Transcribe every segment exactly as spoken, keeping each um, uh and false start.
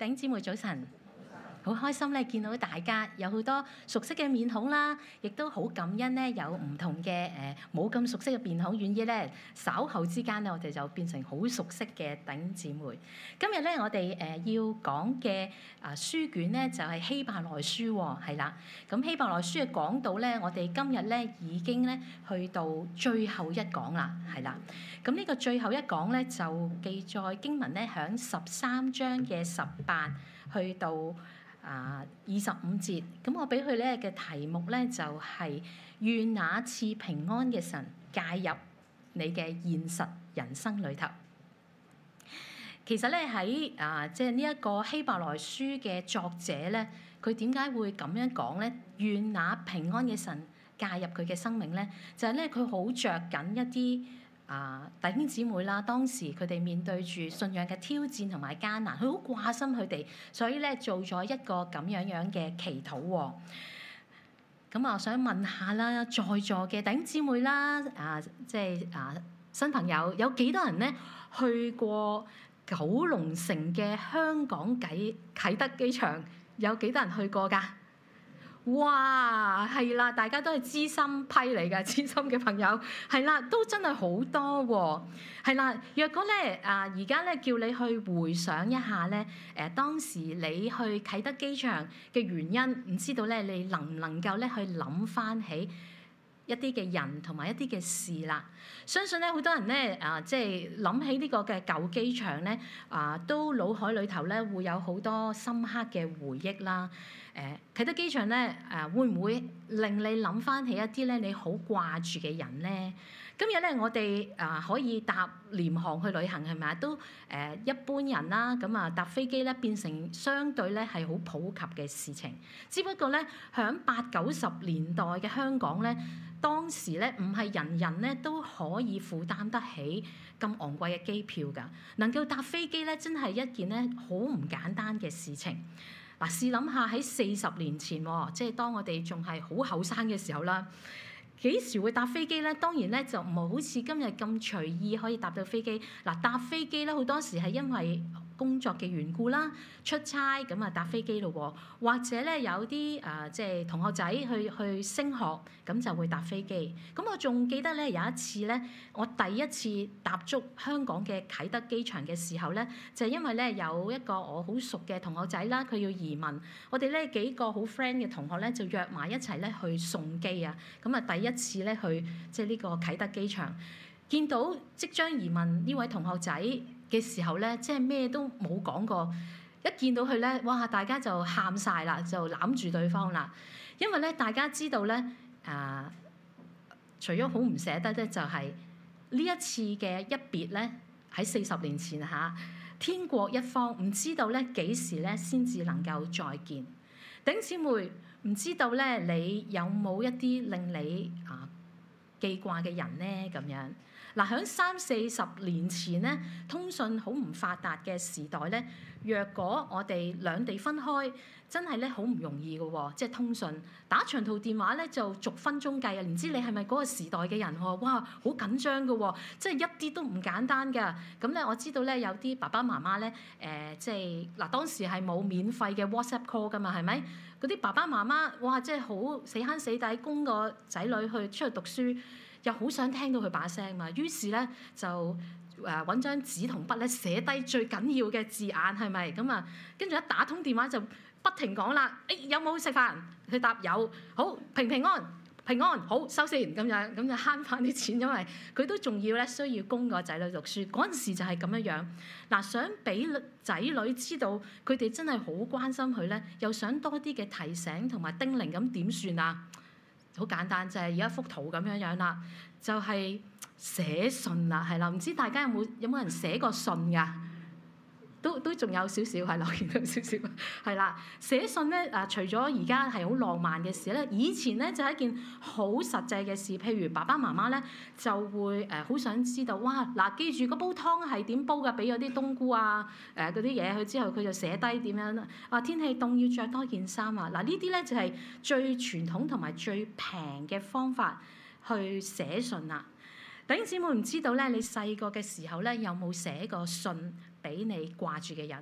弟兄姊妹早晨，好開心咧見到大家有好多熟悉嘅面孔啦，亦都好感恩咧有唔同嘅誒冇咁熟悉嘅面孔，願意咧稍後之間咧我哋就變成好熟悉嘅弟兄姊妹。今日咧我哋誒要講嘅啊書卷咧就係希伯來書喎，係啦。咁希伯來書嘅講道咧，我哋今日咧已經咧去到最後一講啦，係啦。咁呢個最後一講咧就記載經文咧響十三章嘅十八去到啊二十五節。咁我俾佢咧嘅題目咧就係、是、願那賜平安嘅神介入你嘅現實人生裏頭。其實咧喺啊即係呢一個希伯來書嘅作者咧，佢點解會咁樣講咧？願那平安嘅神介入佢嘅生命咧，就係咧佢好着緊一啲啊弟兄姊妹啦，當時佢哋面對住信仰嘅挑戰同埋艱難，佢好掛心佢哋，所以咧做咗一個咁樣樣嘅祈禱喎。咁啊，我想問下啦，在座嘅弟兄姊妹啦，啊即係啊新朋友，有幾多人咧去過九龍城嘅香港啟啟德機場？有幾多人去過㗎？哇，係啦，大家都係資深批嚟㗎，資深嘅朋友係啦，都真係好多喎。係啦，若果咧啊，而家咧叫你去回想一下咧，誒、啊、當時你去啟德機場嘅原因，唔知道咧你能唔能夠咧去諗翻起一啲嘅人同埋一啲嘅事啦。相信咧好多人咧啊，即係諗起呢個嘅舊機場咧啊，都腦海裏頭咧會有好多深刻嘅回憶啦。誒、呃、啟德機場咧誒、呃、會唔會令你諗翻起一啲咧你好掛住嘅人咧？今日咧我哋啊、呃、可以搭廉航去旅行係咪啊？都誒、呃、一般人啦，咁啊搭飛機咧變成相對咧係好普及嘅事情。只不過咧響八九十年代嘅香港咧，當時咧唔係人人咧都可以負擔得起咁昂貴嘅機票㗎。能夠搭飛機咧真係一件咧好唔簡單嘅事情。嗱，試諗下喺四十年前喎，即係當我哋仲係好後生嘅時候啦，幾時會搭飛機咧？當然咧就唔係好似今日咁隨意可以搭到飛機。嗱，搭飛機咧好多時係因為工作嘅緣故啦，出差咁啊搭飛機咯喎，或者咧有啲誒、呃、即係同學仔去去升學，咁就會搭飛機。咁我仲記得咧有一次咧，我第一次踏足香港嘅啟德機場嘅時候咧，就係、因為咧有一個我好熟嘅同學仔啦，佢要移民，我哋咧幾個好 friend 嘅同學咧就約埋一齊咧去送機啊。咁啊第一次咧去即係呢個啟德機場，見到即將移民呢位同學仔嘅時候咧，即係咩都冇講過，一見到佢咧，哇！大家就喊晒啦，就攬住對方啦。因為咧，大家知道咧，啊、呃，除咗好唔捨得咧，就係呢一次嘅一別咧，喺四十年前嚇，天國一方，唔知道咧幾時咧先至能夠再見。弟兄姊妹，唔知道咧，你有冇一啲令你啊記掛嘅人咧？咁樣。嗱，喺三四十年前咧，通訊好唔發達嘅時代咧，若果我哋兩地分開，真係咧好唔容易嘅喎，即係通訊打長途電話咧就逐分鐘計啊，唔知你係咪嗰個時代嘅人喎？哇，好緊張嘅喎，即係一啲都唔簡單㗎。咁咧，我知道咧有啲爸爸媽媽咧，誒、呃、即係嗱當時係冇免費嘅 WhatsApp call 㗎嘛，係咪？嗰啲爸爸媽媽哇，即係好死慳死抵供個仔女去出去讀書。又好想聽到佢把聲嘛，於是咧就誒揾張紙同筆咧寫低最緊要嘅字眼係咪？咁啊，跟住一打通電話就不停講啦。誒、哎、有冇食飯？佢答有。好，平平安平安，好收線咁樣，咁就慳翻啲錢，因為佢都仲要咧需要供個仔女讀書。嗰陣時就係咁樣樣。嗱，想俾仔女知道佢哋真係好關心佢咧，又想多啲嘅提醒同埋叮嚀，咁點算啊？好簡單，就係而家幅圖咁樣樣啦，就係、是、寫信啦，係啦，唔知大家有冇有冇人寫過信㗎？都都仲有少少係啦，見到少少係啦。寫信咧啊，除咗而家係好浪漫嘅事咧，以前咧就係、是、一件好實際嘅事。譬如爸爸媽媽咧就會誒好、呃、想知道，哇嗱，記住嗰煲湯係點煲㗎？俾咗啲冬菇啊誒嗰啲嘢佢之後，佢就寫低點樣啊？天氣凍要着多件衫啊！嗱，呢啲咧就係、是、最傳統同埋最平嘅方法去寫信啦。弟兄姊妹，唔知道咧，你細個嘅時候咧有冇寫過信俾你掛住嘅人？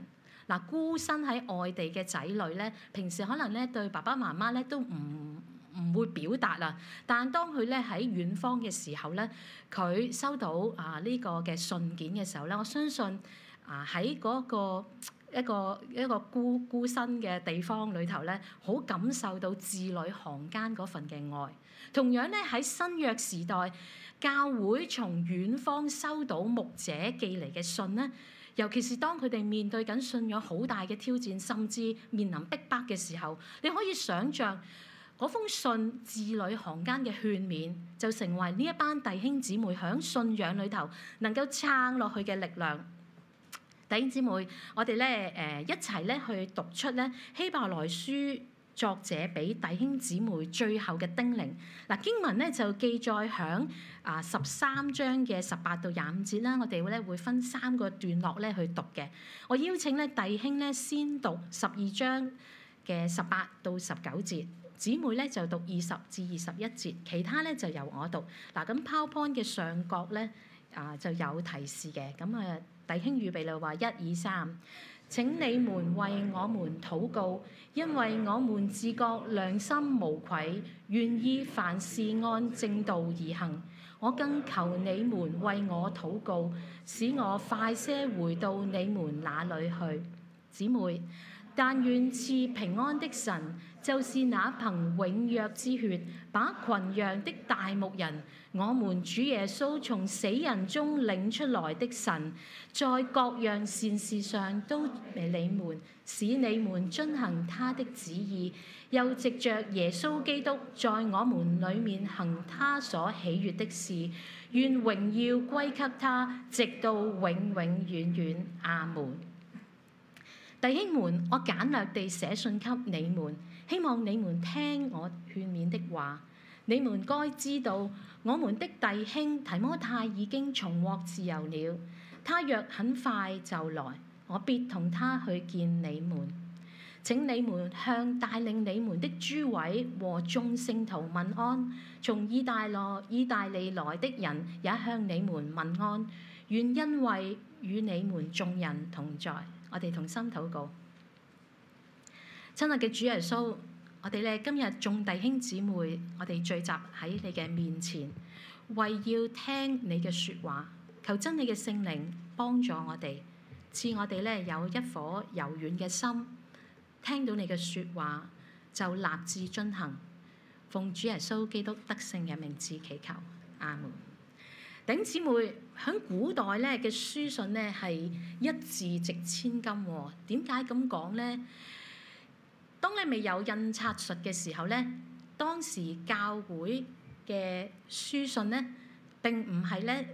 嗱，孤身喺外地嘅仔女咧，平時可能咧對爸爸媽媽咧都唔唔會表達啦。但係當佢咧喺遠方嘅時候咧，佢收到啊呢個嘅信件嘅時候咧，我相信啊喺嗰個一個一個孤孤身嘅地方裏頭咧，好感受到字裏行間嗰份嘅愛。同樣咧喺新約時代，教會從遠方收到牧者寄嚟嘅信咧，尤其是當佢哋面對緊信仰好大嘅挑戰，甚至面臨逼迫嘅時候，你可以想像嗰封信字裏行間嘅勸勉，就成為呢一班弟兄姊妹喺信仰裏頭能夠撐落去嘅力量。弟兄姊妹，我哋咧誒一齊咧去讀出咧希伯來書作者俾弟兄姊妹最後嘅叮嚀。嗱，經文咧就記載響啊十三章嘅十八到廿五節啦。我哋咧會分三個段落咧去讀嘅。我邀請咧弟兄咧先讀十二章嘅十八到十九節，姊妹咧就讀二十至二十一節，其他咧就由我讀。嗱，咁 PowerPoint 嘅上角咧啊就有提示嘅。咁啊弟兄預備啦，話一二三。請你們為我們禱告，因為我們自覺良心無愧，願意凡事按正道而行。我更求你們為我禱告，使我快些回到你們那裡去。姊妹，但願賜平安的神，就是那憑永約之血把群羊的大牧人，我們主耶穌從死人中領出來的神，在各樣善事上都俾你們，使你們遵行他的旨意，又藉着耶穌基督在我們裡面行他所喜悅的事，願榮耀歸給他，直到永永遠遠。阿門。弟兄們，我簡略地寫信給你們，希望你們聽我勸勉的話。你們該知道，我們的弟兄提摩太已經重獲自由了。他若很快就來，我必同他去見你們。請你們向帶領你們的諸位和眾聖徒問安。從意大利意大利來的人也向你們問安。願恩惠與你們眾人同在。我哋同心禱告。親愛嘅主耶穌，我哋咧今日眾弟兄姊妹，我哋聚集喺你嘅面前，為要聽你嘅説話，求真理嘅聖靈幫助我哋，賜我哋咧有一顆柔軟嘅心，聽到你嘅説話就立志遵行。奉主耶穌基督得勝嘅名字祈求，阿門。弟兄姊妹，喺古代咧嘅書信咧係一字值千金喎。點解咁講咧？當你未有印刷術嘅時候咧，當時教會嘅書信咧並唔係咧。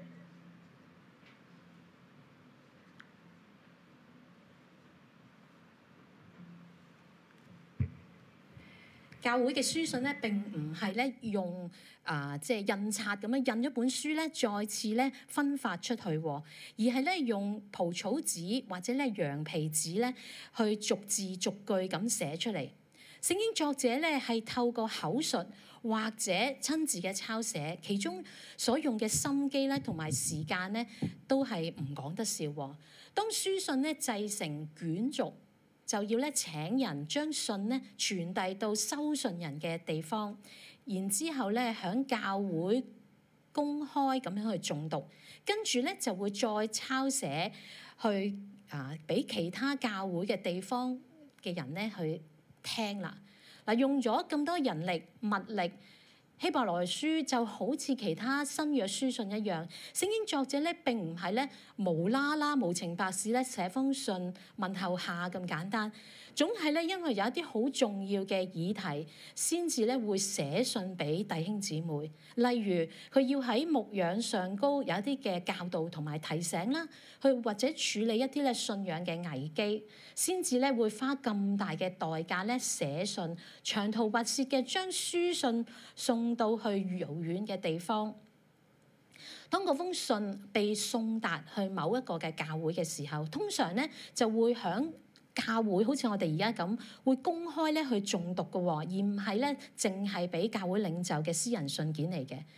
教會嘅書信咧並唔係咧用啊即係印刷咁樣印一本書咧再次咧分發出去，而係咧用蒲草紙或者咧羊皮紙咧去逐字逐句咁寫出嚟。聖經作者咧係透過口述或者親自嘅抄寫，其中所用嘅心機咧同埋時間咧都係唔講得笑。當書信咧製成卷軸，就要咧請人將信咧傳遞到收信人嘅地方，然之後咧喺教會公開咁樣去誦讀，跟住咧就會再抄寫去啊俾其他教會嘅地方嘅人咧去聽啦。嗱，用咗咁多人力物力，希伯來書就好似其他新約書信一樣，聖經作者咧並唔係咧無啦啦無情白事咧寫封信問候下咁簡單，總係咧因為有一啲好重要嘅議題，先至咧會寫信俾弟兄姊妹。例如佢要喺牧養上高有一啲嘅教導同埋提醒啦，去或者處理一啲咧信仰嘅危機，先至咧會花咁大嘅代價咧寫信，長途跋涉嘅將書信送到去遙遠嘅地方。當嗰封信被送達去某一個嘅教會嘅時候，通常咧就會響教會好似我哋而家咁，會公開咧去誦讀嘅，而唔係咧淨係俾教會領袖嘅私人信件嚟嘅。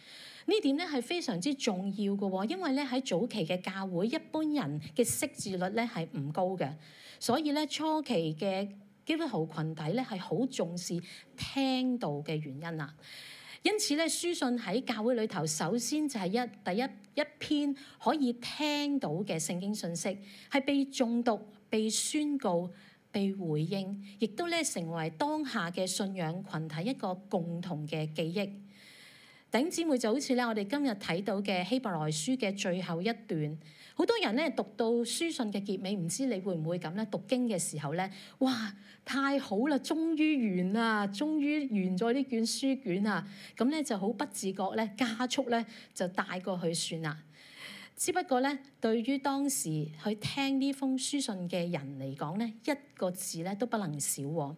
呢點咧係非常之重要嘅喎，因為咧喺早期嘅教會，一般人嘅識字率咧係唔高嘅，所以咧初期嘅基督徒群體咧係好重視聽道嘅原因啦。因此咧，書信喺教會裏頭，首先就係一第一一篇可以聽到嘅聖經信息，係被誦讀、被宣告、被回應，亦都咧成為當下嘅信仰群體一個共同嘅記憶。弟兄姊妹就好似咧，我哋今日睇到嘅希伯來書嘅最後一段，好多人咧讀到書信嘅結尾，唔知你會唔會咁咧？讀經嘅時候咧，哇，太好啦，終於完啦，終於完咗呢卷書卷啊！咁咧就好不自覺咧，加速咧就帶過去算啦。只不過咧，對於當時去聽呢封書信嘅人嚟講咧，一個字咧都不能少喎。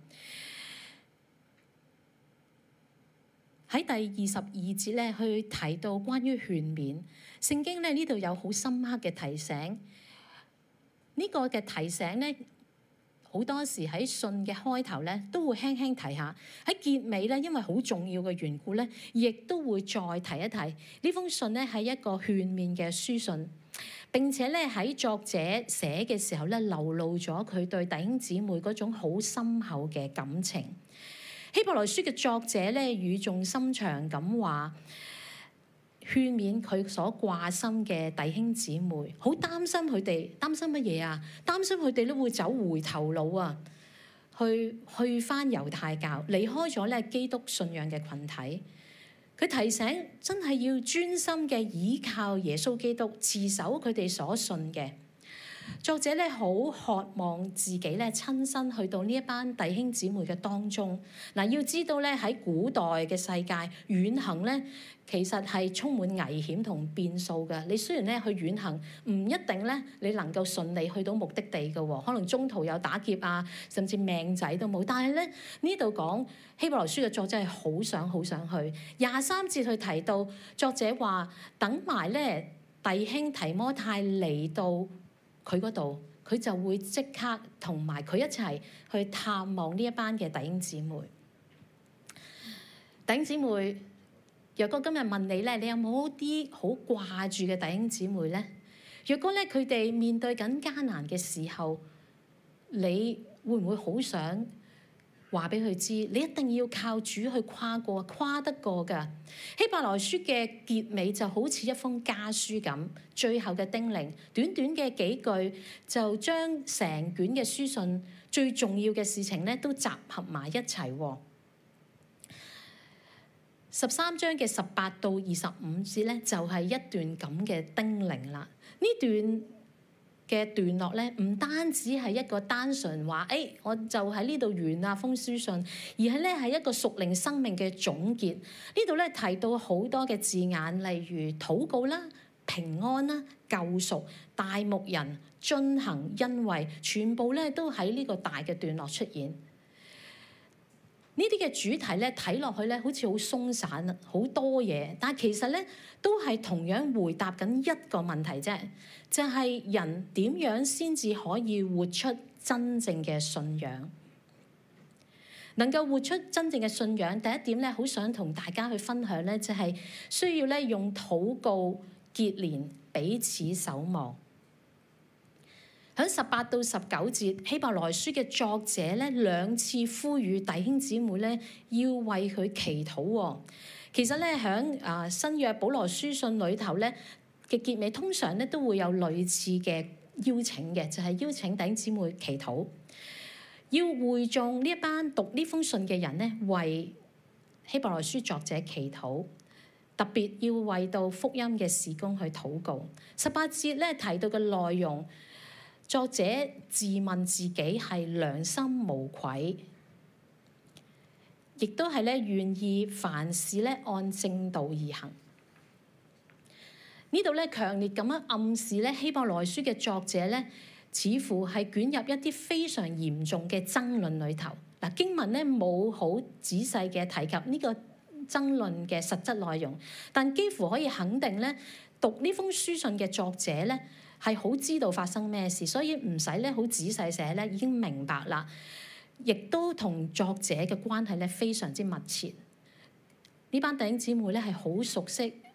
喺第二十二節咧，去提到關於勸勉，聖經咧呢度有好深刻嘅提醒。呢、這個嘅提醒咧，好多時喺信嘅開頭咧都會輕輕提下，喺結尾咧，因為好重要嘅緣故咧，亦都會再提一提。呢封信咧係一個勸勉嘅書信，並且咧喺作者寫嘅時候咧，流露咗佢對弟兄姊妹嗰種好深厚嘅感情。希伯來書嘅作者咧語重心長咁話，勸勉佢所掛心嘅弟兄姊妹，好擔心佢哋，擔心乜嘢啊？擔心佢哋都會走回頭路啊，去去返猶太教，離開咗咧基督信仰嘅群體。佢提醒真係要專心嘅倚靠耶穌基督，持守佢哋所信嘅。作者咧好渴望自己咧親身去到呢一班弟兄姊妹嘅當中。嗱，要知道咧喺古代嘅世界遠行咧，其實係充滿危險同變數嘅。你雖然咧去遠行，唔一定咧你能夠順利去到目的地嘅喎，可能中途有打劫啊，甚至命仔都冇。但係咧呢度講希伯來書嘅作者係好想好想去。廿三節去提到作者話，等埋咧弟兄提摩太嚟到佢嗰度，佢就會即刻同埋佢一齊去探望呢一班嘅弟兄姊妹。弟兄姊妹，若果今日問你咧，你有冇啲好掛住嘅弟兄姊妹咧？若果咧佢哋面對緊艱難嘅時候，你會唔會好想話俾佢知，你一定要靠主去跨過，跨得過㗎。希伯來書嘅結尾就好似一封家書咁，最後嘅叮嚀，短短嘅幾句就將成卷嘅書信最重要嘅事情咧都集合埋一齊。十三章嘅十八到二十五節咧，就係一段咁嘅叮嚀啦。呢段嘅段落咧，唔單止係一個單純話，誒、哎，我就喺呢度完啦封書信，而係咧係一個屬靈生命嘅總結。呢度咧提到好多嘅字眼，例如禱告啦、平安啦、救贖、大牧人、遵行、恩惠，全部咧都喺呢個大嘅段落出現。呢啲嘅主題咧睇落去咧好似好鬆散啊，好多嘢，但係其實咧都係同樣回答緊一個問題啫，就係人點樣先至可以活出真正嘅信仰？能夠活出真正嘅信仰，第一點咧，好想同大家去分享咧，就係需要咧用禱告結連彼此守望。喺十八到十九節，希伯來書嘅作者咧兩次呼籲弟兄姊妹咧要為佢祈禱。其實咧喺啊新約保羅書信裏頭咧嘅結尾，通常咧都會有類似嘅邀請嘅，就係邀請弟兄姊妹祈禱，要會眾呢一班讀呢封信嘅人咧為希伯來書作者祈禱，特別要為到福音嘅事工去禱告。十八節咧提到嘅內容，作者自問自己係良心無愧，亦都係咧願意凡事咧按正道而行。呢度咧強烈咁樣暗示咧希伯來書嘅作者咧，似乎係捲入一啲非常嚴重嘅爭論裏頭。嗱，經文咧冇好仔細嘅提及呢個爭論嘅實質內容，但幾乎可以肯定咧，讀呢封書信嘅作者咧，係好知道發生咩事，所以唔使咧好仔細寫咧，已經明白啦。亦都同作者嘅關係咧非常之密切。呢班弟兄姊妹咧係好熟悉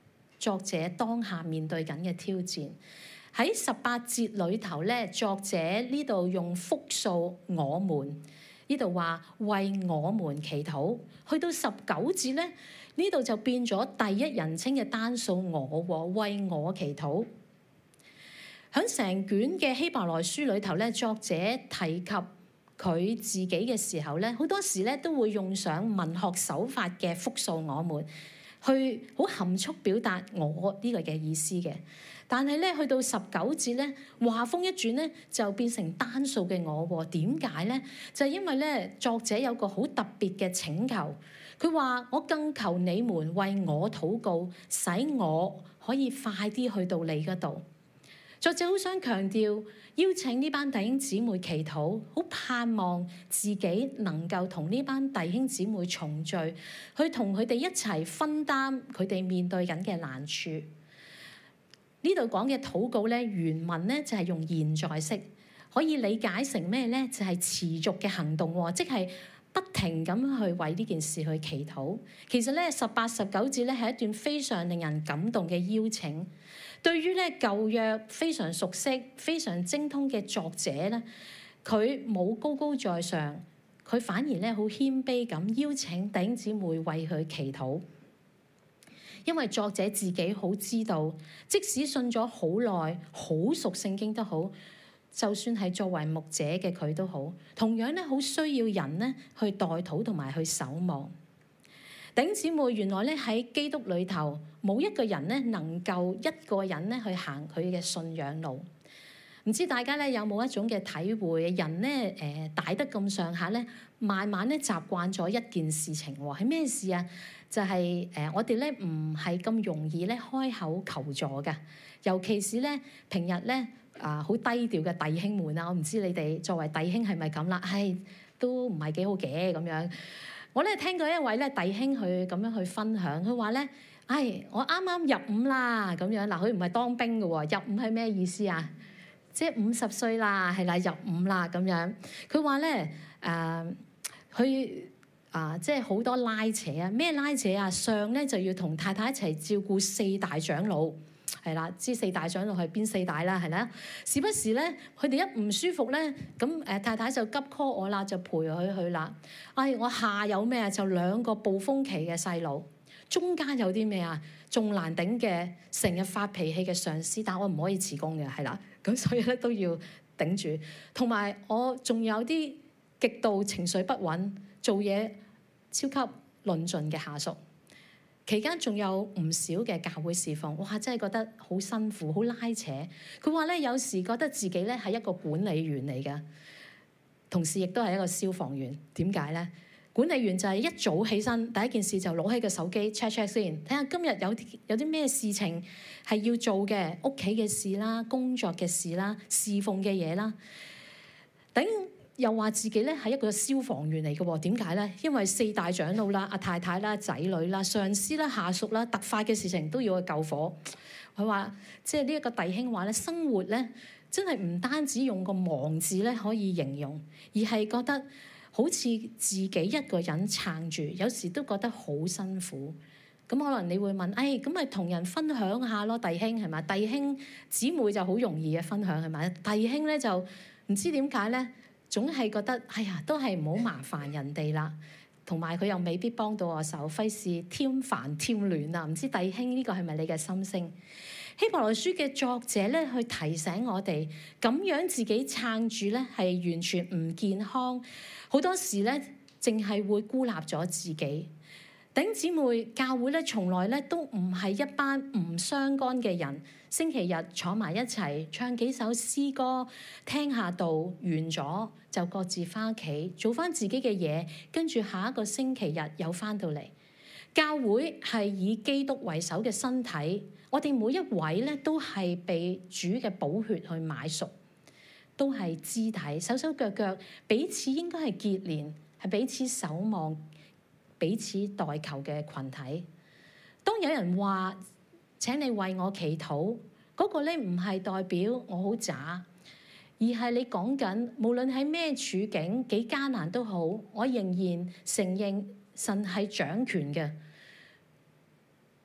作者當下面對緊嘅挑戰。喺十八節裏頭咧，作者呢度用複數我們，呢度話為我們祈禱。去到十九節咧，呢度就變咗第一人稱嘅單數我，為我祈禱。喺成卷嘅希伯來書裏頭咧，作者提及佢自己嘅時候咧，好多時咧都會用上文學手法嘅複數我們，去好含蓄表達我呢個嘅意思嘅。但係咧，去到十九節咧，話風一轉咧，就變成單數嘅我。點解咧？就係因為咧，作者有個好特別嘅請求。佢話：我更求你們為我禱告，使我可以快啲去到你嗰度。作者好想強調，邀請呢班弟兄姊妹祈禱，好盼望自己能夠同呢班弟兄姊妹重聚，去同佢哋一齊分擔佢哋面對緊嘅難處。呢度講嘅禱告咧，原文咧就係用現在式，可以理解成咩咧？就係持續嘅行動喎，即係不停咁去為呢件事去祈禱。其實咧，十八、十九節咧係一段非常令人感動嘅邀請。對於咧舊約非常熟悉、非常精通嘅作者咧，佢冇高高在上，佢反而咧好謙卑咁邀請弟兄姊妹為佢祈禱。因為作者自己好知道，即使信咗好耐、好熟聖經都好，就算係作為牧者嘅佢都好，同樣咧好需要人咧去代禱同埋去守望。弟兄姊妹，原來咧喺基督裏頭，冇一個人咧能夠一個人咧去行佢嘅信仰路。唔知大家咧有冇一種嘅體會？人咧誒、呃、大得咁上下咧，慢慢咧習慣咗一件事情喎，係咩事啊？就係、是、誒、呃、我哋咧唔係咁容易咧開口求助㗎，尤其是咧平日咧啊好低調嘅弟兄們啊，我唔知你哋作為弟兄係咪咁啦？唉，都唔係幾好嘅咁樣。我咧聽過一位咧弟兄去咁樣去分享，佢話咧：唉，我啱啱入伍啦咁樣。嗱，佢唔係當兵嘅喎，入伍係咩意思啊？即係五十歲啦，係啦，入伍啦咁樣。佢話咧誒，佢啊，即係好多拉扯啊！咩拉扯啊？上咧就要同太太一齊照顧四大長老，係啦，知四大長老係邊四大啦？係啦，時不時咧，佢哋一唔舒服咧，咁誒太太就急 call 我啦，就陪佢去啦。唉，我下有咩啊？就兩個暴風期嘅細路，中間有啲咩啊？仲難頂嘅，成日發脾氣嘅上司，但我唔可以辭工嘅，係啦。咁所以咧都要頂住，同埋我仲有啲極度情緒不穩、做嘢超級論盡嘅下屬。期間仲有唔少嘅教會侍奉，哇！真係覺得好辛苦、好拉扯。佢話咧，有時覺得自己咧係一個管理員嚟嘅，同時亦都係一個消防員。點解咧？管理員就係一早起身，第一件事就攞起個手機 check check 先，睇下今日有啲有啲咩事情係要做嘅，屋企嘅事啦、工作嘅事啦、侍奉嘅嘢啦。等又話自己咧係一個消防員嚟嘅喎，點解咧？因為四大長老啦、阿太太啦、仔女啦、上司啦、下屬啦，突發嘅事情都要去救火。佢話即係呢一個弟兄話咧，生活咧真係唔單止用個忙字咧可以形容，而係覺得好似自己一個人撐住，有時都覺得好辛苦。咁可能你會問，誒咁咪同人分享下咯，弟兄係咪？弟兄姊妹就好容易嘅分享係咪？弟兄咧就唔知點解咧，總係覺得哎呀，都係唔好麻煩人哋啦。同埋佢又未必幫到我手，費事添煩添亂啊！唔知弟兄呢個係咪你嘅心聲？希伯來書嘅作者咧，去提醒我哋，咁樣自己撐住咧，係完全唔健康。好多時咧，淨係會孤立咗自己。弟兄姊妹，教會咧，從來咧都唔係一班唔相干嘅人。星期日坐埋一齊唱幾首詩歌，聽下道，完咗就各自翻屋企做翻自己嘅嘢，跟住下一個星期日又翻到嚟。教會係以基督為首嘅身體，我哋每一位咧都係被主嘅寶血去買贖，都係肢體，手手腳腳彼此應該係結連，係彼此守望、彼此代求嘅群體。當有人話請你為我祈禱，嗰個咧唔係代表我好渣，而係你講緊無論喺咩處境幾艱難都好，我仍然承認神係掌權嘅。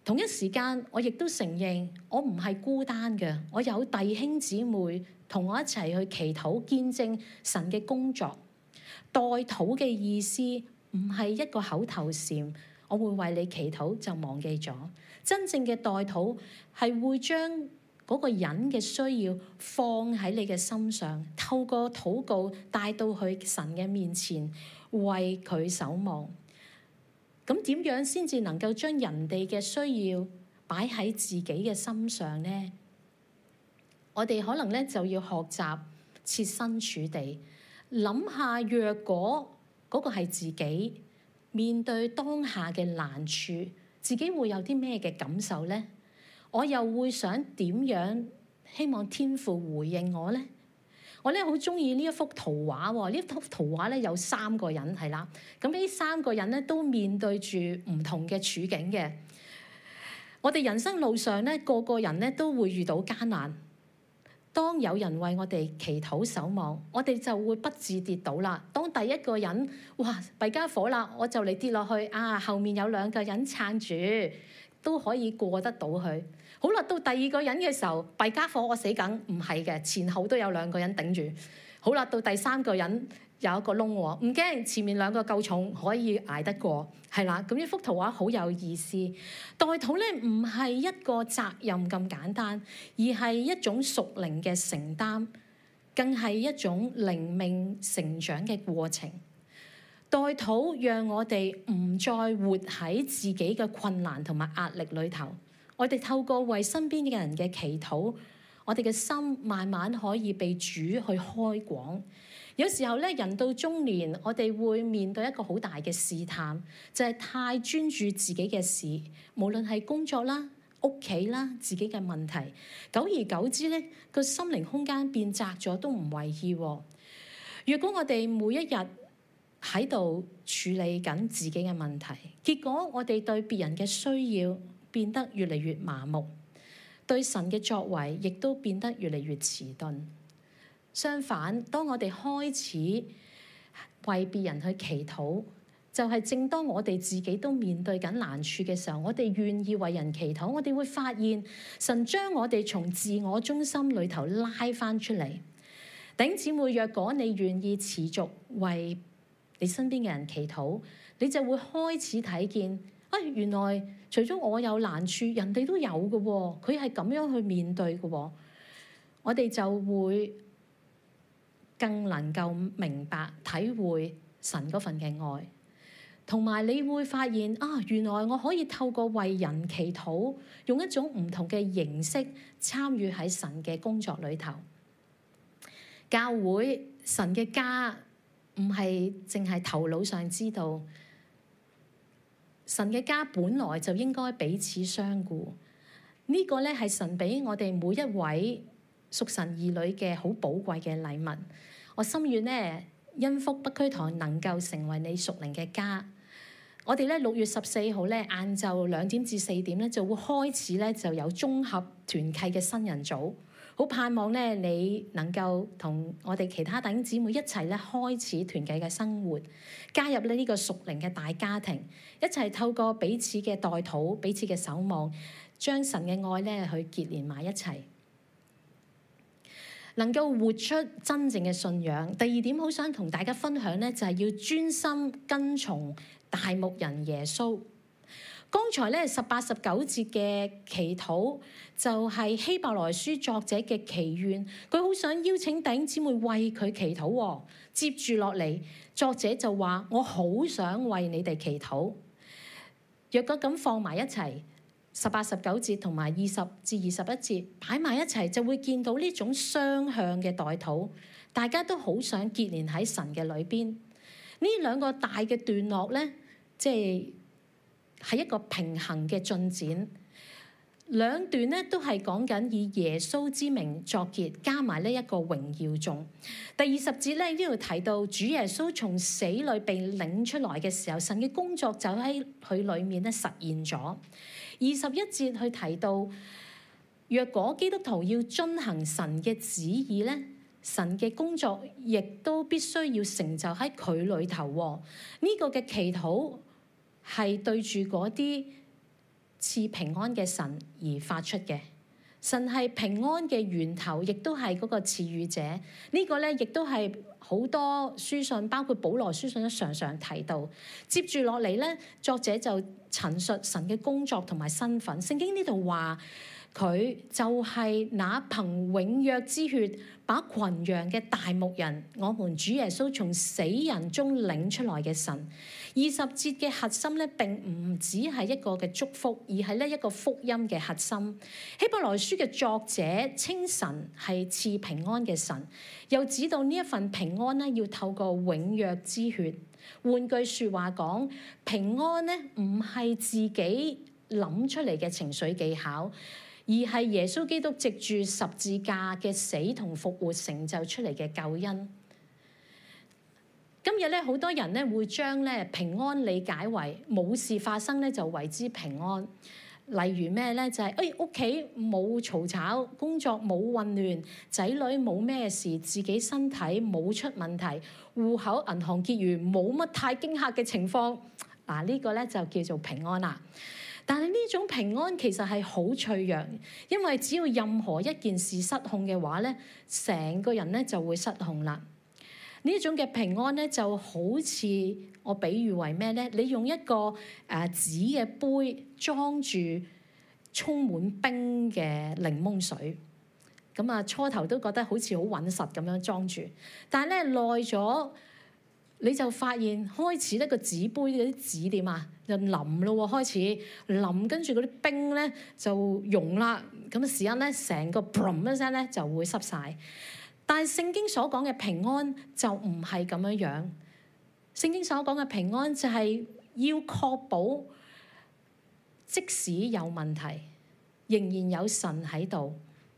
同一時間，我亦都承認我唔係孤單嘅，我有弟兄姊妹同我一齊去祈禱見證神嘅工作。代禱嘅意思唔係一個口頭禪，我會為你祈禱就忘記咗。真正嘅代禱係會將嗰個人嘅需要放喺你嘅心上，透過禱告帶到去神嘅面前，為佢守望。咁點樣先至能夠將人哋嘅需要擺喺自己嘅心上呢？我哋可能咧就要學習設身處地，諗下若果嗰個係自己面對當下嘅難處，自己會有啲咩嘅感受呢？我又會想點樣希望天父回應我呢？我咧好中意呢一幅圖畫喎，呢幅圖畫咧有三個人係啦，咁呢三個人咧都面對住唔同嘅處境嘅。我哋人生路上咧，個個人咧都會遇到艱難。當有人為我哋祈禱守望，我哋就會不致跌倒啦。當第一個人哇弊家伙啦，我就嚟跌落去啊，後面有兩個人撐住，都可以過得到去。好啦，到第二個人嘅時候，弊家伙我死梗，唔係嘅，前後都有兩個人頂住。好啦，到第三個人有一個窿喎，唔驚，前面兩個夠重，可以捱得過，係啦。咁呢幅圖畫好有意思。代禱咧唔係一個責任咁簡單，而係一種屬靈嘅承擔，更係一種靈命成長嘅過程。代禱讓我哋唔再活喺自己嘅困難同埋壓力裏頭。我哋透過為身邊嘅人嘅祈禱，我哋嘅心慢慢可以被主去開廣。有時候咧，人到中年，我哋會面對一個好大嘅試探，就係太專注自己嘅事，無論係工作啦、屋企啦、自己嘅問題，久而久之咧，個心靈空間變窄咗，都唔為意。如果我哋每一日喺度處理緊自己嘅問題，結果我哋對別人嘅需要變得越嚟越麻木，對神嘅作為亦都變得越嚟越遲鈍。相反，當我哋開始為別人去祈禱，就係正當我哋自己都面對緊難處嘅時候，我哋願意為人祈禱，我哋會發現神將我哋從自我中心裏頭拉翻出嚟。弟兄姊妹，若果你願意持續為你身邊嘅人祈禱，你就會開始睇見啊，原來除咗我有難處，人哋都有嘅喎，佢係咁樣去面對嘅喎。我哋就會更能夠明白體會神嗰份嘅愛，同埋你會發現啊，原來我可以透過為人祈禱，用一種唔同嘅形式參與喺神嘅工作裏頭。教會，神嘅家，唔係淨係頭腦上知道，神嘅家本來就應該彼此相顧。呢個咧係神俾我哋每一位屬神兒女嘅好寶貴嘅禮物。我心願咧，恩福北區堂能夠成為你屬靈嘅家。我哋咧六月十四號咧晏晝兩點至四點咧就會開始咧就有綜合團契嘅新人組。好盼望咧，你能夠同我哋其他弟兄姊妹一齊咧開始團契嘅生活，加入咧呢個屬靈嘅大家庭，一齊透過彼此嘅代禱、彼此嘅守望，將神嘅愛咧去結連埋一齊，能夠活出真正嘅信仰。第二點好想同大家分享咧，就係要專心跟從大牧人耶穌。剛才咧十八十九節嘅祈禱就係希伯來書作者嘅祈願，佢好想邀請弟兄姊妹為佢祈禱。接住落嚟，作者就話：我好想為你哋祈禱。若果咁放埋一齊，十八十九節同埋二十至二十一節擺埋一齊，就會見到呢種雙向嘅代禱，大家都好想結連喺神嘅裏邊。呢兩個大嘅段落咧，即係係一個平衡嘅進展，兩段咧都係講緊以耶穌之名作結，加埋呢一個榮耀頌。第二十節咧呢度提到主耶穌從死裏被領出來嘅時候，神嘅工作就喺佢裏面咧實現咗。二十一節去提到，若果基督徒要遵行神嘅旨意咧，神嘅工作亦都必須要成就喺佢裏頭。呢、這個嘅祈禱係對住嗰啲賜平安嘅神而發出嘅。神係平安嘅源頭，亦都係嗰個賜予者。呢、這個咧，亦都係好多書信，包括保羅書信都常常提到。接住落嚟咧，作者就陳述神嘅工作同埋身份。聖經呢度話佢就係那憑永約之血把群羊嘅大牧人，我們主耶穌從死人中領出來嘅神。二十節嘅核心咧，並唔只係一個嘅祝福，而係咧一個福音嘅核心。希伯來書嘅作者稱神係賜平安嘅神，又指到呢一份平安咧要透過永約之血。換句説話講，平安咧唔係自己諗出嚟嘅情緒技巧，而係耶穌基督藉住十字架嘅死同復活成就出嚟嘅救恩。今日咧，好多人咧會將咧平安理解為冇事發生咧就為之平安。例如咩咧？就係誒屋企冇嘈吵，工作冇混亂，仔女冇咩事，自己身體冇出問題，戶口銀行結餘冇乜太驚嚇嘅情況。嗱，呢個咧就叫做平安啦。但係呢種平安其實係好脆弱，因為只要任何一件事失控嘅話咧，成個人咧就會失控啦。呢一種嘅平安咧，就好似我比喻為咩咧？你用一個誒紙嘅杯裝住充滿冰嘅檸檬水，咁啊初頭都覺得好似好穩實咁樣裝住，但係咧耐咗你就發現開始咧個紙杯嗰啲紙點啊，就淋咯喎，開始淋，跟住嗰啲冰咧就溶啦，咁時間咧成個砰一聲咧就會濕晒。但係聖經所講嘅平安就唔係咁樣樣。聖經所講嘅平安就係要確保，即使有問題，仍然有神喺度。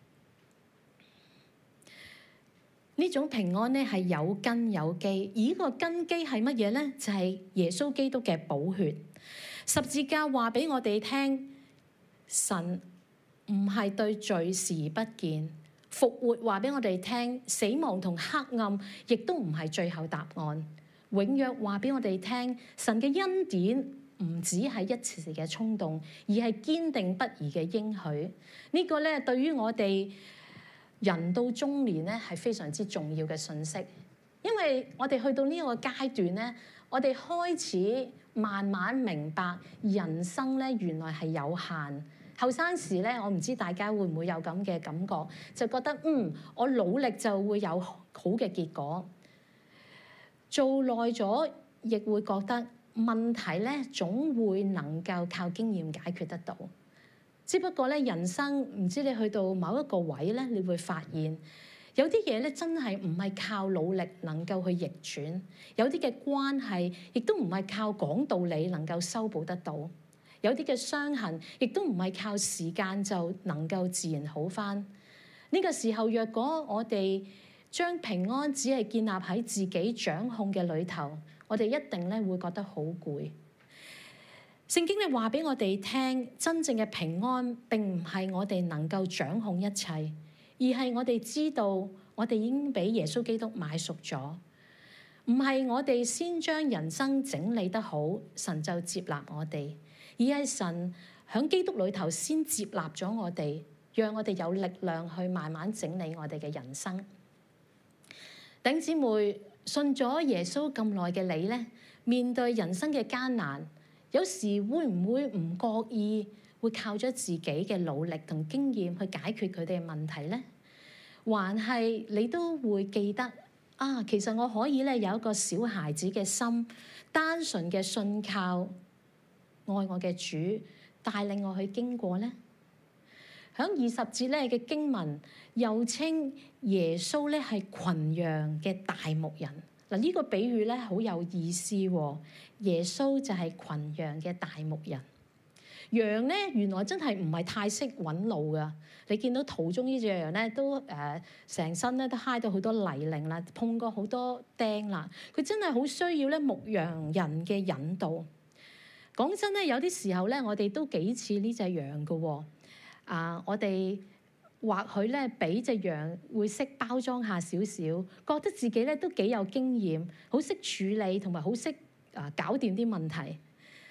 呢種平安咧係有根有基，而呢個根基係乜嘢咧？就係耶穌基督嘅寶血。十字架話俾我哋聽，神唔係對罪視而不見。復活話俾我哋聽，死亡同黑暗亦都唔係最後答案。永約話俾我哋聽，神嘅恩典唔只係一時嘅衝動，而係堅定不移嘅應許。呢個咧對於我哋人到中年咧係非常之重要嘅信息，因為我哋去到呢個階段咧，我哋開始慢慢明白人生咧原來係有限。後生時咧，我唔知大家會唔會有咁嘅感覺，就覺得嗯，我努力就會有好嘅結果。做耐咗，亦會覺得問題咧總會能夠靠經驗解決得到。只不過咧，人生唔知你去到某一個位咧，你會發現有啲嘢咧真係唔係靠努力能夠去逆轉，有啲嘅關係亦都唔係靠講道理能夠修補得到。有啲嘅傷痕，亦都唔係靠時間就能夠自然好返。呢個時候，若果我哋將平安只係建立喺自己掌控嘅裏頭，我哋一定咧會覺得好攰。聖經咧話俾我哋聽，真正嘅平安並唔係我哋能夠掌控一切，而係我哋知道我哋已經俾耶穌基督買贖咗。唔係我哋先將人生整理得好，神就接納我哋。而係神喺基督裏頭先接納咗我哋，讓我哋有力量去慢慢整理我哋嘅人生。弟兄姊妹，信咗耶穌咁耐嘅你咧，面對人生嘅艱難，有時會唔會唔覺意會靠咗自己嘅努力同經驗去解決佢哋嘅問題咧？還係你都會記得啊，其實我可以咧有一個小孩子嘅心，單純嘅信靠愛我嘅主帶領我去經過呢？響二十節咧嘅經文又稱耶穌咧係群羊嘅大牧人。嗱，呢個比喻咧好有意思喎。耶穌就係群羊嘅大牧人。羊咧原來真係唔係太識揾路噶。你見到途中呢隻羊咧都誒成身咧都揩到好多泥濘啦，碰過好多釘啦。佢真係好需要咧牧羊人嘅引導。講真咧，有啲時候咧，我哋都幾似呢隻羊嘅喎。啊，我哋或許咧，俾隻羊會識包裝下少少，覺得自己咧都幾有經驗，好識處理同埋好識啊搞掂啲問題。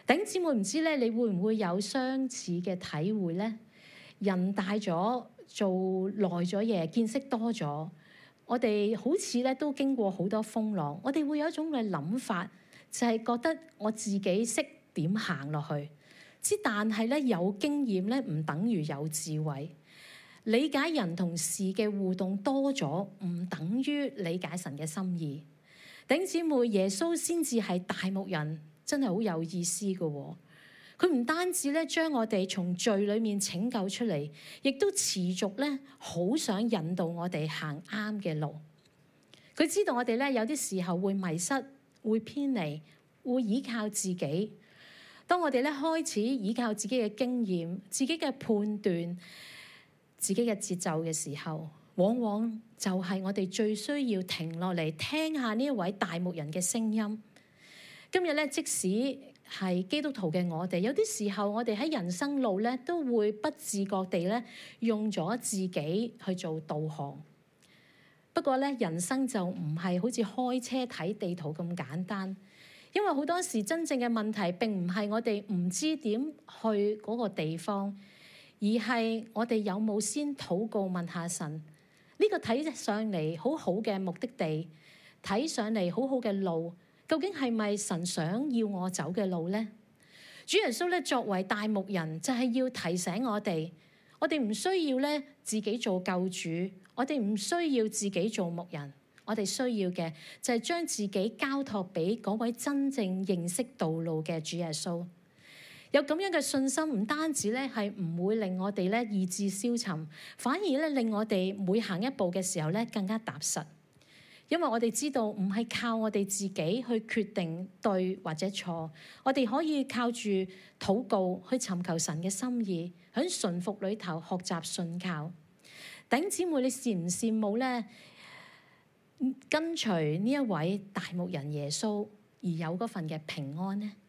弟兄姊妹，唔知咧，你會唔會有相似嘅體會咧？人大咗，做耐咗嘢，見識多咗，我哋好似咧都經過好多風浪，我哋會有一種嘅諗法，就係覺得我自己識點行落去。之但係咧，有經驗咧唔等於有智慧，理解人同事嘅互動多咗，唔等於理解神嘅心意。弟兄姊妹，耶穌先至係大牧人，真係好有意思嘅喎。佢唔單止咧將我哋從罪裏面拯救出嚟，亦都持續咧好想引導我哋行啱嘅路。佢知道我哋咧有啲時候會迷失、會偏離、會依靠自己。當我哋咧開始依靠自己嘅經驗、自己嘅判斷、自己嘅節奏嘅時候，往往就係我哋最需要停落嚟聽下呢一位大牧人嘅聲音。今日咧，即使係基督徒嘅我哋，有啲時候我哋喺人生路咧都會不自覺地咧用咗自己去做導航。不過咧，人生就唔係好似開車睇地圖咁簡單，因為好多時真正嘅問題並唔係我哋唔知點去嗰個地方，而係我哋有冇先禱告問下神，呢個睇上嚟好好嘅目的地，睇上嚟好好嘅路，究竟係咪神想要我走嘅路呢？主耶穌咧作為大牧人，就係要提醒我哋，我哋唔需要咧自己做救主，我哋唔需要自己做牧人，我哋需要嘅就係將自己交託俾嗰位真正認識道路嘅主耶穌。有咁樣嘅信心，唔單止咧係唔會令我哋咧意志消沉，反而咧令我哋每行一步嘅時候咧更加踏實。因為我哋知道唔係靠我哋自己去決定對或者錯，我哋可以靠住禱告去尋求神嘅心意，喺順服裏頭學習信靠。弟兄姊妹，你羨唔羨慕咧跟隨呢一位大牧人耶穌而有嗰份嘅平安呢？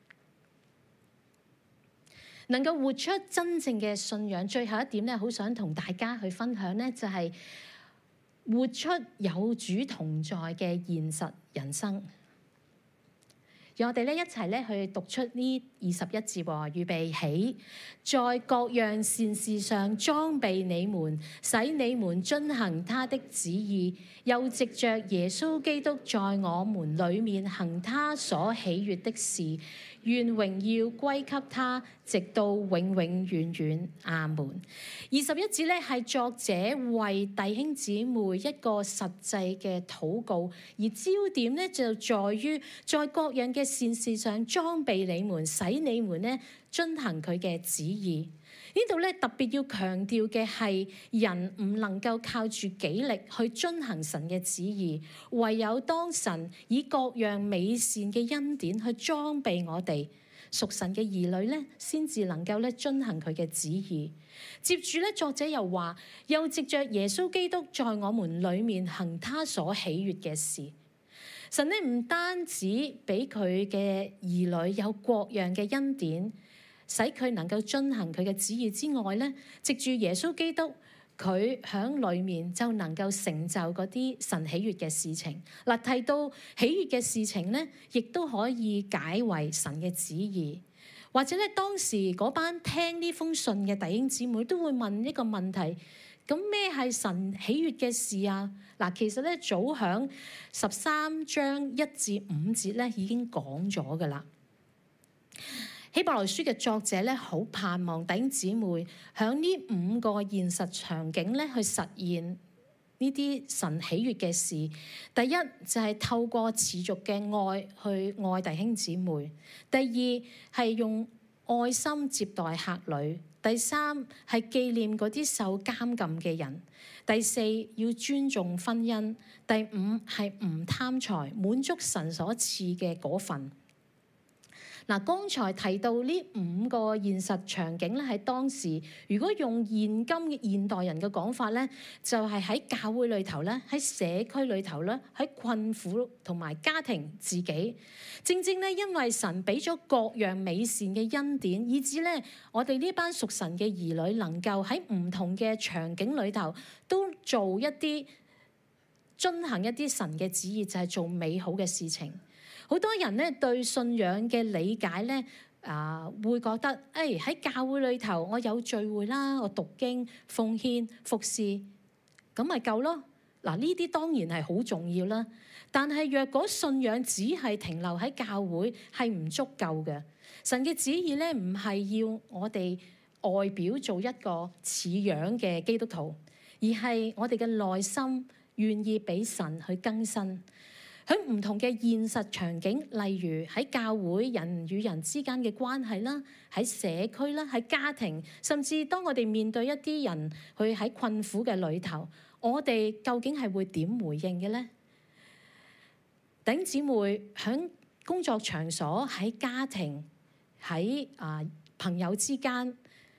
能夠活出真正嘅信仰，最後一點咧，好想同大家去分享咧，就係活出有主同在嘅現實人生。讓我哋咧一齊咧去讀出呢二十一節喎，預備起，在各樣善事上裝備你們，使你們遵行他的旨意，又藉着耶穌基督在我們裡面行他所喜悅的事。願榮耀歸給他，直到永永遠遠。阿門。二十一節咧係作者為弟兄姊妹一個實際嘅禱告，而焦點咧就在於在各樣嘅善事上裝備你們，使你們咧遵行佢嘅旨意。呢度咧特別要強調嘅係，人唔能夠靠住己力去遵行神嘅旨意，唯有當神以各樣美善嘅恩典去裝備我哋屬神嘅兒女咧，先至能夠咧遵行佢嘅旨意。接住咧，作者又話，又藉着耶穌基督在我們裡面行他所喜悅嘅事。神咧唔單止俾佢嘅兒女有各樣嘅恩典，使佢能夠遵行佢嘅旨意之外咧，藉住耶穌基督，佢喺裏面就能夠成就嗰啲神喜悅嘅事情。嗱，提到喜悅嘅事情咧，亦都可以解為神嘅旨意。或者咧，當時嗰班聽呢封信嘅弟兄姊妹都會問一個問題：咁咩係神喜悅嘅事啊？嗱，其實咧早響十三章一至五節咧已經講咗噶啦。希伯來書嘅作者咧，好盼望弟兄姊妹喺呢五個現實場景咧，去實現呢啲神喜悅嘅事。第一就係透過持續嘅愛去愛弟兄姊妹；第二係用愛心接待客旅；第三係紀念嗰啲受監禁嘅人；第四要尊重婚姻；第五係唔貪財，滿足神所賜嘅嗰份。嗱，剛才提到呢五個現實場景咧，喺當時如果用現今嘅現代人嘅講法咧，就係喺教會裏頭咧，喺社區裏頭咧，喺困苦同埋家庭自己，正正咧因為神俾咗各樣美善嘅恩典，以致咧我哋呢班屬神嘅兒女能夠喺唔同嘅場景裏頭都做一啲遵行一啲神嘅旨意，就係做美好嘅事情。好多人咧對信仰嘅理解咧，誒、 啊會覺得誒喺教會裏頭我有聚會啦，我讀經、奉獻、服侍，咁咪夠咯。嗱，呢啲當然係好重要啦，但係若果信仰只係停留喺教會係唔足夠嘅。神嘅旨意咧唔係要我哋外表做一個似樣嘅基督徒，而係我哋嘅內心願意俾神去更新。喺唔同嘅現實場景，例如喺教會人與人之間嘅關係啦，喺社區啦，喺家庭，甚至當我哋面對一啲人去喺困苦嘅裏頭，我哋究竟係會點回應嘅呢？弟兄姊妹，喺工作場所、喺家庭、喺啊朋友之間，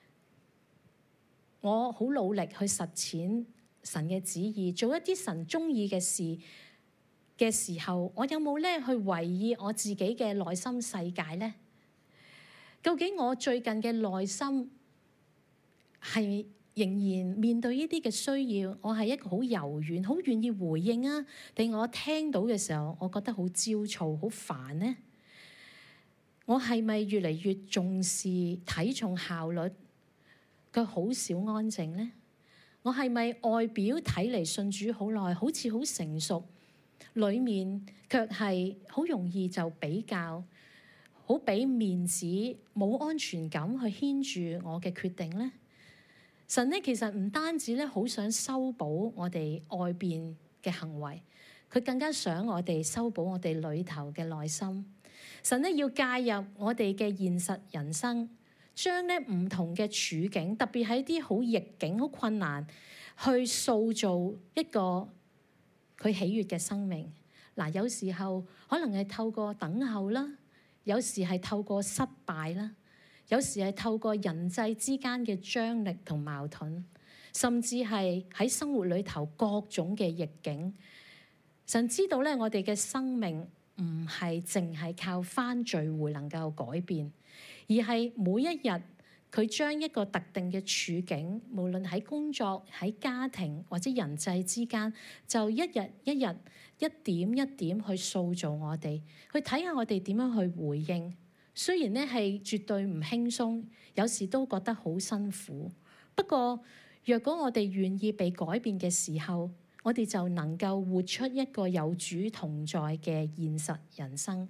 我好努力去實踐神嘅旨意，做一啲神中意嘅事嘅時候，我有冇咧去為意我自己嘅內心世界呢？究竟我最近嘅內心係仍然面對呢啲嘅需要，我係一個好柔軟、好願意回應啊？定我聽到嘅時候，我覺得好焦躁、好煩呢？我係咪越嚟越重視睇重效率，卻好少安靜呢？我係咪外表睇嚟信主好耐，好似好成熟，裏面卻係好容易就比較，好俾面子，冇安全感去牽住我嘅決定呢？神咧其實唔單止咧好想修補我哋外邊嘅行為，佢更加想我哋修補我哋裏頭嘅內心。神咧要介入我哋嘅現實人生，將咧唔同嘅處境，特別係啲好逆境、好困難，去塑造一個佢喜悅嘅生命。嗱，有時候可能係透過等候啦，有時係透過失敗啦，有時係透過人際之間嘅張力同矛盾，甚至係喺生活裏頭各種嘅逆境。神知道咧，我哋嘅生命唔係淨係靠返聚會能夠改變，而係每一日佢將一個特定嘅處境，無論喺工作、喺家庭或者人際之間，就一日一日一點一點去塑造我哋，去睇下我哋點樣去回應。雖然咧係絕對唔輕鬆，有時都覺得好辛苦。不過若果我哋願意被改變嘅時候，我哋就能夠活出一個有主同在嘅現實人生。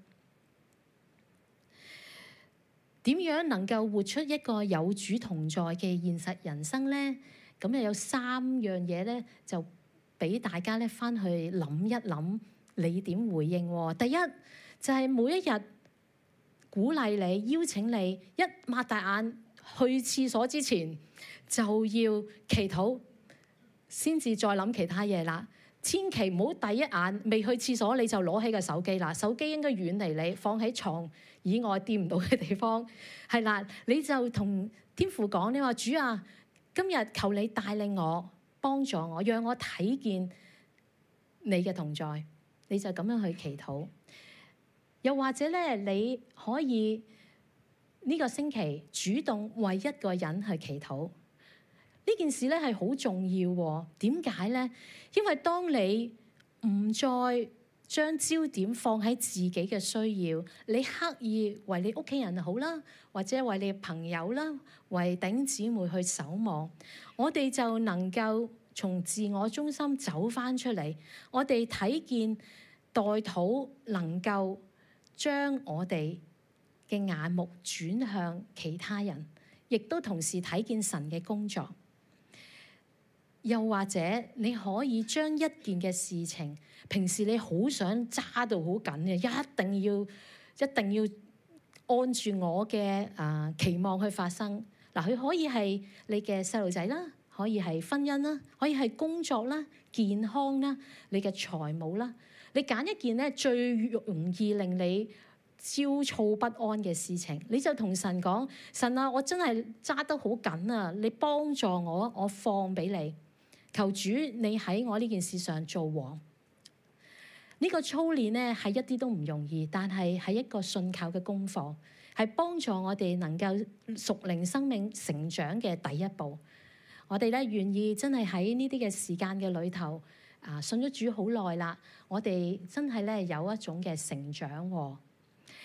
點樣能夠活出一個有主同在嘅現實人生呢？咁又有三樣嘢咧，就俾大家咧返去諗一諗，你點回應？第一就係每一日鼓勵你、邀請你一擘大眼去廁所之前就要祈禱，先至再諗其他嘢啦。千祈唔好第一眼未去廁所你就攞起個手機啦，手機應該遠離你，放喺床以外掂唔到嘅地方。係啦，你就同天父講，你話主啊，今日求你帶領我，幫助我，讓我睇見你嘅同在。你就咁樣去祈禱。又或者咧，你可以呢個星期主動為一個人去祈禱。呢件事咧係好重要喎。點解咧？因為當你唔再將焦點放喺自己嘅需要，你刻意為你屋企人好啦，或者為你朋友啦，為弟兄姊妹去守望，我哋就能夠從自我中心走翻出嚟。我哋睇見代禱能夠將我哋嘅眼目轉向其他人，亦都同時睇見神嘅工作。又或者你可以將一件嘅事情，平時你好想揸到好緊嘅，一定要一定要按住我嘅啊、呃、期望去發生。嗱，佢可以係你嘅細路仔啦，可以係婚姻啦，可以係工作啦、健康啦、你嘅財務啦。你揀一件咧最容易令你焦躁不安嘅事情，你就同神講：神啊，我真係揸得好緊啊！你幫助我，我放俾你。求主你喺我呢件事上做王。呢個操練咧係一啲都唔容易，但係係一個信靠嘅功課，係幫助我哋能夠屬靈生命成長嘅第一步。我哋咧願意真係喺呢啲嘅時間嘅裏頭啊，信咗主好耐啦，我哋真係咧有一種嘅成長喎。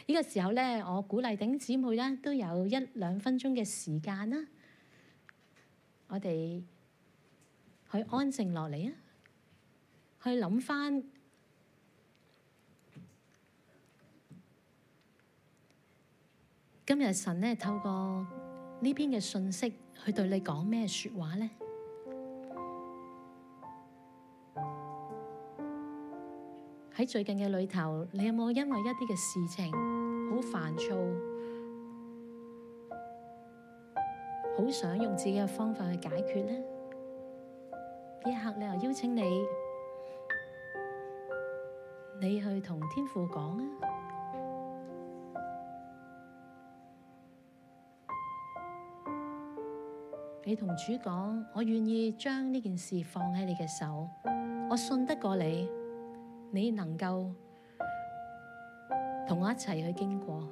呢個時候咧，我鼓勵弟兄姊妹咧都有一兩分鐘嘅時間啦，我哋去安靜落嚟啊，去諗翻今日神咧透過呢篇嘅信息去對你講咩説話咧？喺最近嘅裏頭，你有冇因為一啲嘅事情好煩躁，好想用自己嘅方法去解決咧？呢一刻咧，我邀請你，你去同天父講啊！你同主講，我願意將呢件事放喺你嘅手，我信得過你。你能夠同我一齊去經過。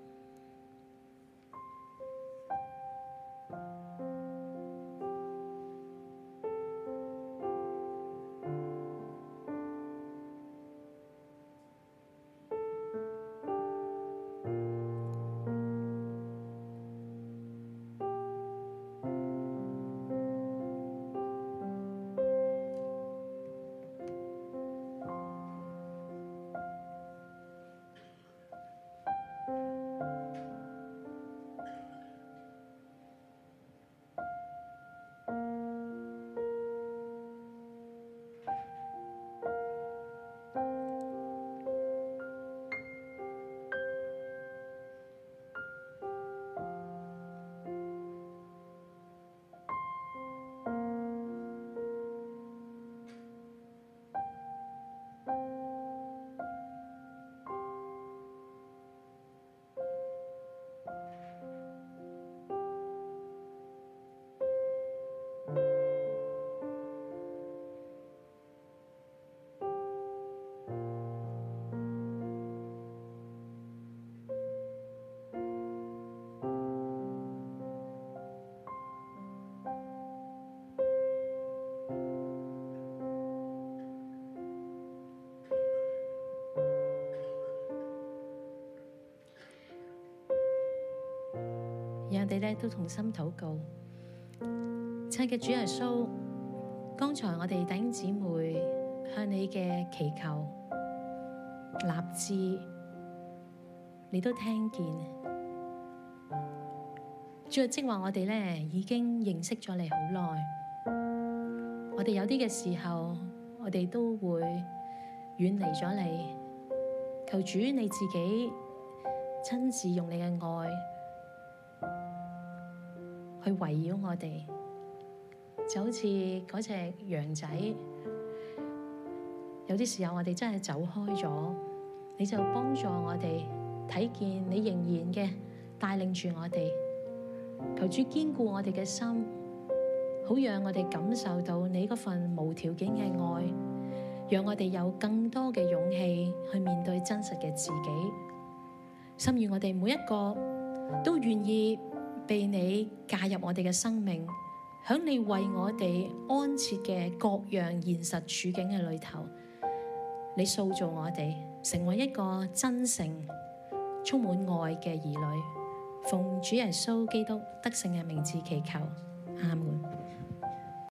讓我哋咧都同心禱告，親愛嘅主耶穌，剛才我哋弟兄姊妹向你嘅祈求、立志，你都聽見。主啊，即話我哋咧已經認識咗你好耐，我哋有啲嘅時候，我哋都會遠離咗你。求主你自己親自用你嘅愛去圍繞我哋，就好似嗰隻羊仔，有啲時候我哋真係走開咗，你就幫助我哋睇見你仍然嘅帶領住我哋。求主堅固我哋嘅心，好讓我哋感受到你嗰份無條件嘅愛，讓我哋有更多嘅勇氣去面對真實嘅自己。心願我哋每一個都願意被你介入我哋嘅生命，響你為我哋安設嘅各樣現實處境嘅裏頭，你塑造我哋成為一個真誠、充滿愛嘅兒女。奉主耶穌基督得勝嘅名字祈求，阿門。